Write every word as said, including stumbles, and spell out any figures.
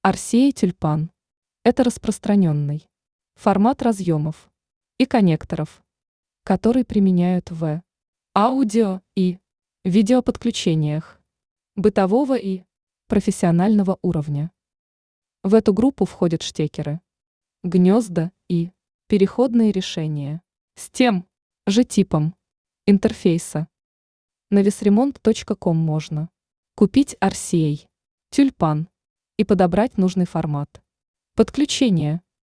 ар си эй Тюльпан– это распространенный формат разъемов и коннекторов, который применяют в аудио и видеоподключениях бытового и профессионального уровня. В эту группу входят штекеры, гнезда и переходные решения с тем же типом интерфейса. На весремонт точка ком можно купить ар си эй Тюльпан и подобрать нужный формат подключения.